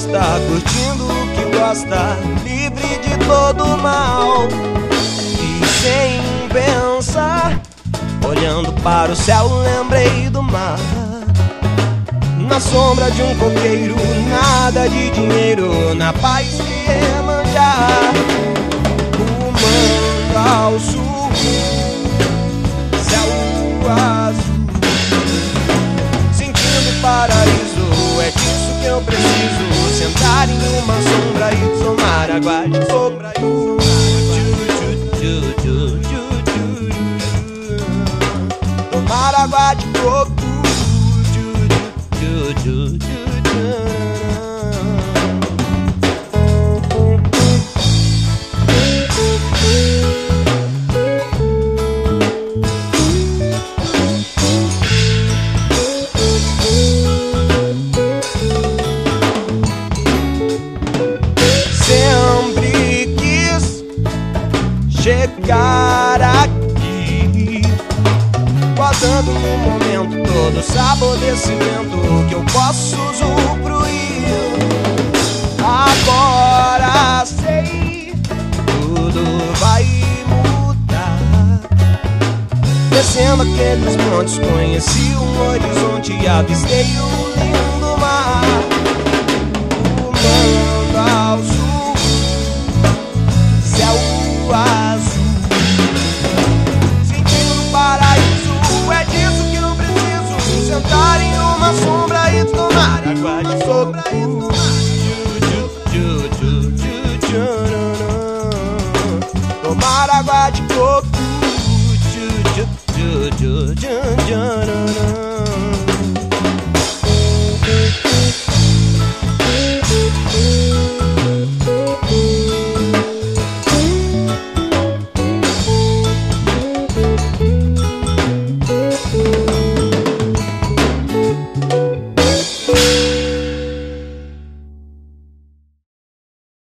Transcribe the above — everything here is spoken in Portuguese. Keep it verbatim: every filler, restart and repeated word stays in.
gosta, curtindo o que gosta, livre de todo mal. E sem pensar, olhando para o céu, lembrei do mar. Na sombra de um coqueiro, nada de dinheiro, na paz que Iemanjá. Rumando ao sul, céu azul, sentindo o paraíso. É disso que eu preciso, sentar em uma sombra e tomar água de coco. Tomar água de coco. Sempre quis chegar aqui, guardando no momento todo o sabor desse vento que eu posso usufruir. Agora sei, tudo vai mudar. Descendo aqueles montes, conheci um horizonte e avistei o lindo mar. Rumando ao sul, céu azul, sentindo o paraíso. É disso que eu preciso, sentar em uma sombra e tomar água de coco. Tomar água de coco.